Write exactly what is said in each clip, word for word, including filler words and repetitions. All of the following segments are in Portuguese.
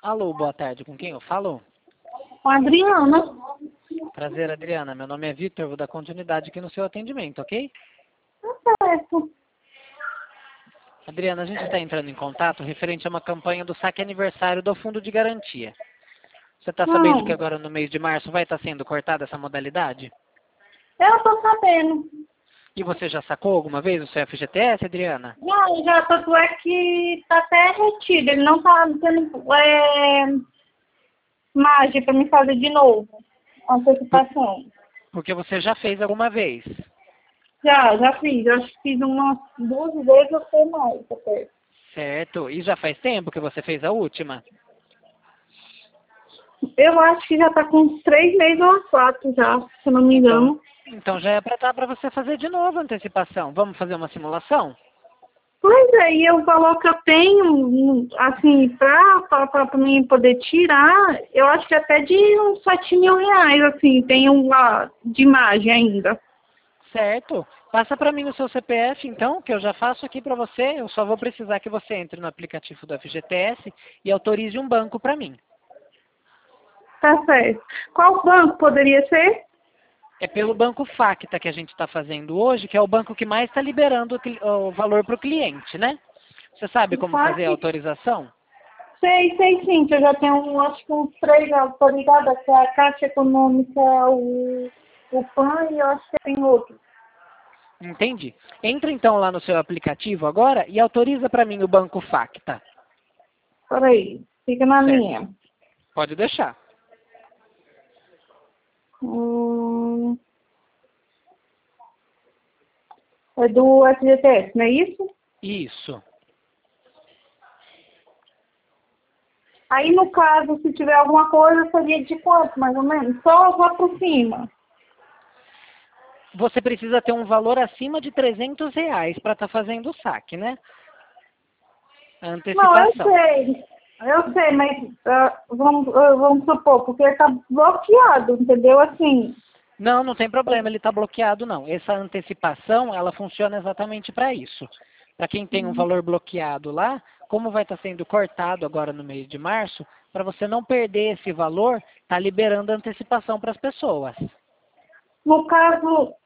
Alô, boa tarde. Com quem eu falo? Com a Adriana. Prazer, Adriana. Meu nome é Vitor. Vou dar continuidade aqui no seu atendimento, ok? Tá certo. Adriana, a gente está entrando em contato referente a uma campanha do saque aniversário do Fundo de Garantia. Você está sabendo que Não, agora no mês de março vai estar sendo cortada essa modalidade? eu tô sabendo. E você já sacou alguma vez o seu F G T S, Adriana? Não, já tanto é que tá até retido. Ele não tá tendo é, margem pra me fazer de novo. Por- Antecipação. Porque você já fez alguma vez. Já, já fiz. Eu acho que fiz umas duas vezes ou sei mais. Até. Certo. E já faz tempo que você fez a última? Eu acho que já tá com uns três meses ou quatro já, se eu não me Então, engano. então já é para estar para você fazer de novo a antecipação. Vamos fazer uma simulação? Pois é, e o valor que eu tenho, assim, pra, pra, pra, pra mim poder tirar, eu acho que até de uns sete mil reais, assim, tem uma de imagem ainda. Certo. Passa para mim o seu C P F, então, que eu já faço aqui para você. Eu só vou precisar que você entre no aplicativo do F G T S e autorize um banco para mim. Tá certo. Qual banco poderia ser? É pelo Banco Facta que a gente está fazendo hoje, que é o banco que mais está liberando o, cli- o valor para o cliente, né? Você sabe como fazer a Fac- autorização? Sei, sei sim, que eu já tenho, acho que uns três autorizadas, que é a Caixa Econômica, o, o PAN e eu acho que tem outro. Entendi. Entra então lá no seu aplicativo agora e autoriza para mim o Banco Facta. Peraí, fica na Certo. linha. Pode deixar. Hum, é do F G T S, não é isso? Isso. Aí, no caso, se tiver alguma coisa, seria de quanto, mais ou menos? Só vá por cima. Você precisa ter um valor acima de trezentos reais para estar fazendo o saque, né? A Não, eu antecipação. sei. Eu sei, mas ah, vamos, ah, vamos supor, porque está bloqueado, entendeu? Assim, Não, não tem problema, ele está bloqueado não. Essa antecipação, ela funciona exatamente para isso. Para quem tem um valor bloqueado lá, como vai estar sendo cortado agora no mês de março, para você não perder esse valor, está liberando a antecipação para as pessoas. no caso,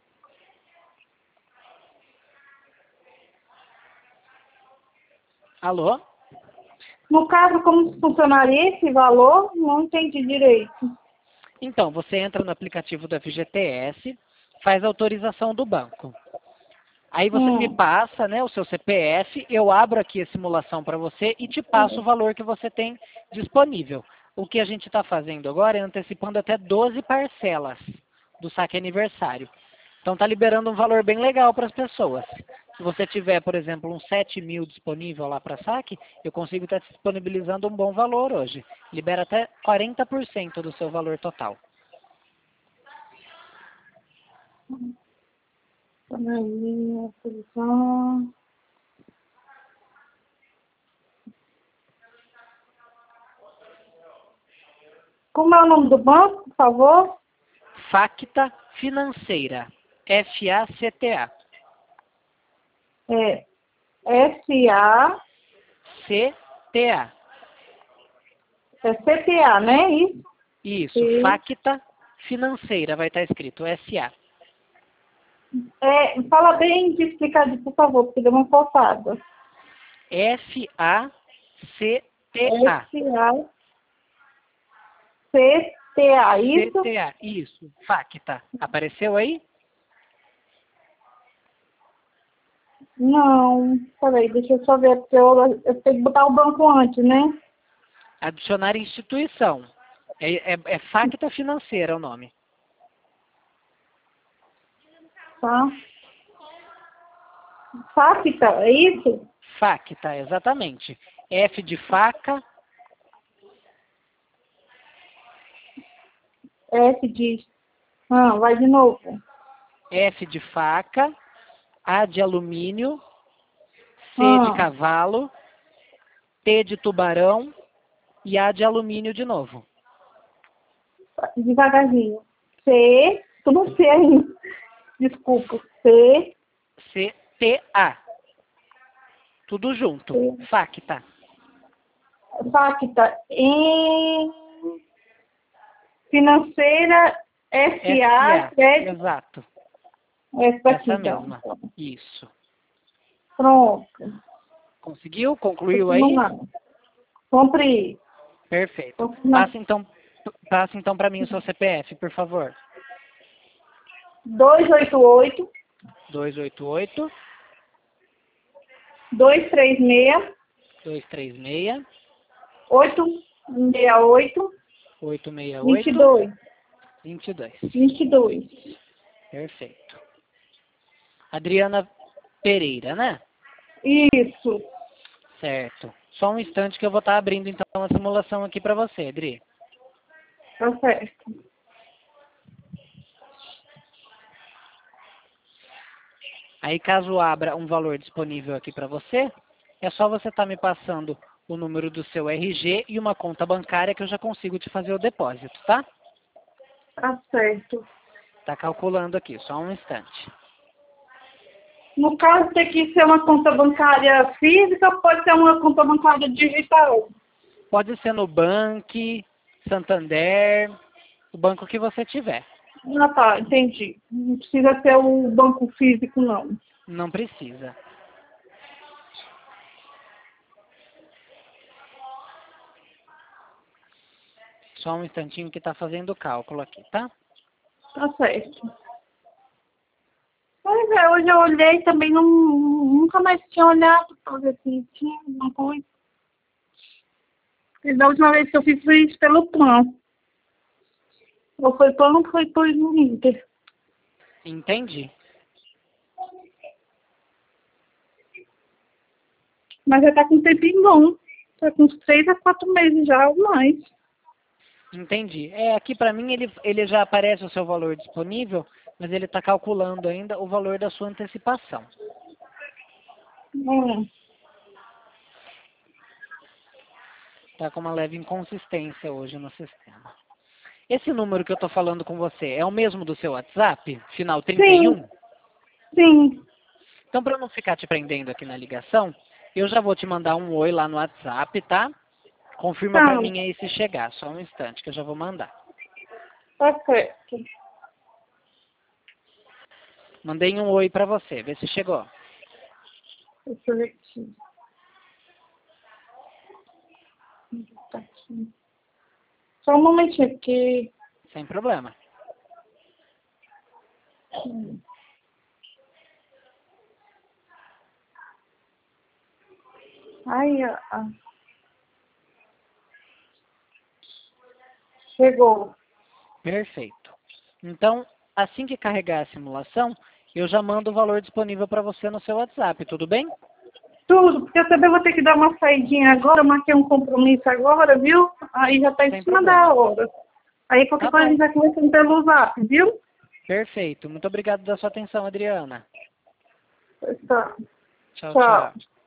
Alô? no caso, como funcionaria esse valor? Não entendi direito. Então, você entra no aplicativo do F G T S, faz a autorização do banco. Aí você me Hum, passa, né, o seu C P F, eu abro aqui a simulação para você e te passo o valor que você tem disponível. O que a gente está fazendo agora é antecipando até doze parcelas do saque aniversário. Então está liberando um valor bem legal para as pessoas. Se você tiver, por exemplo, uns sete mil disponível lá para saque, eu consigo estar disponibilizando um bom valor hoje. Libera até quarenta por cento do seu valor total. peraí, autorização. Como é o nome do banco, por favor? Facta Financeira. F A C T A. É S A, C T A. é C T A, né? Isso? Isso, E, Facta Financeira, vai estar escrito S A. é, fala bem de explicar, por favor, porque deu uma faltada. F A C T A. S A C T A, isso? C T A, isso, Facta. Apareceu aí? Não, peraí, deixa eu só ver, porque eu, eu tenho que botar o banco antes, né? Adicionar instituição. É, é, é Facta Financeira o nome. Tá? Facta, é isso? Facta, exatamente. F de faca, S de... Ah, vai de novo. F de faca, A de alumínio, C de Ah, cavalo, T de tubarão e A de alumínio de novo. devagarzinho. C, tudo C ainda. Desculpa. C, C T A. Tudo junto. C, Facta. Pacta em Financeira S A Crédito. Exato. Essa daqui, Essa então. mesma. Isso. Pronto. Conseguiu? Concluiu aí? Cumpri. Perfeito. Passa então, passa então para mim o seu C P F, por favor. dois oito oito. dois oito oito. dois três seis. dois três seis. oito seis oito. oito seis oito. vinte e dois. vinte e dois. vinte e dois. Perfeito. Adriana Pereira, né? Isso. Certo. Só um instante que eu vou estar abrindo então a simulação aqui para você, Adri. Tá certo. Aí caso abra um valor disponível aqui para você, é só você estar me passando o número do seu R G e uma conta bancária que eu já consigo te fazer o depósito, tá? Tá certo. Tá calculando aqui, só um instante. No caso, tem que ser uma conta bancária física ou pode ser uma conta bancária digital? Pode ser no Bank, Santander, o banco que você tiver. Ah, tá, entendi. Não precisa ser o banco físico, não. Não precisa. Só um instantinho que está fazendo o cálculo aqui, tá? Tá certo. Pois é, hoje eu olhei e também não, nunca mais tinha olhado para ver se tinha alguma coisa. E da última vez que eu fiz foi isso pelo plano. Ou foi plano ou foi por Inter. Entendi. Mas já tá com um tempinho bom. Tá com uns três a quatro meses já ou mais. Entendi. É, aqui para mim ele, ele já aparece o seu valor disponível, mas ele está calculando ainda o valor da sua antecipação. Hum. Está com uma leve inconsistência hoje no sistema. Esse número que eu estou falando com você é o mesmo do seu WhatsApp? Final trinta e um? Sim. Sim. Então, para eu não ficar te prendendo aqui na ligação, eu já vou te mandar um oi lá no WhatsApp, tá? Confirma Tá. para mim aí se chegar. Só um instante que eu já vou mandar. Tá certo. Mandei um oi para você. Vê se chegou. Deixa eu ver aqui. Tá aqui. Só um momentinho, porque... Sem problema. Hum. Ai, a... a- Chegou. Perfeito. Então, assim que carregar a simulação, eu já mando o valor disponível para você no seu WhatsApp, tudo bem? Tudo, porque eu também vou ter que dar uma saidinha agora, eu marquei um compromisso agora, viu? Aí já tá em Sem cima problema. da hora. Aí qualquer Tá coisa a bom. gente vai conversando pelo zap, viu? Perfeito. Muito obrigado da sua atenção, Adriana. Tá. Tchau, Tchau. tchau.